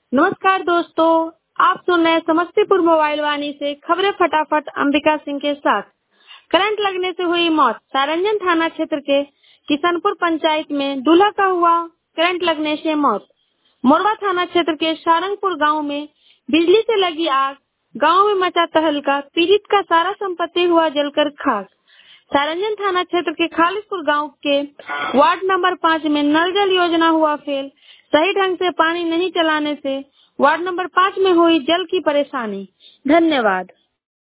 नमस्कार दोस्तों, आप सुन रहे हैं समस्तीपुर मोबाइल वाणी से खबरें फटाफट अंबिका सिंह के साथ। करंट लगने से हुई मौत। सारंजन थाना क्षेत्र के किशनपुर पंचायत में दूल्हा का हुआ करंट लगने से मौत। मोरवा थाना क्षेत्र के सारंगपुर गांव में बिजली से लगी आग, गांव में मचा तहलका, पीड़ित का सारा संपत्ति हुआ जलकर खाक। सारंजन थाना क्षेत्र के खालिशपुर गांव के वार्ड नंबर 5 में नल जल योजना हुआ फेल। सही ढंग से पानी नहीं चलाने से वार्ड नंबर 5 में हुई जल की परेशानी। धन्यवाद।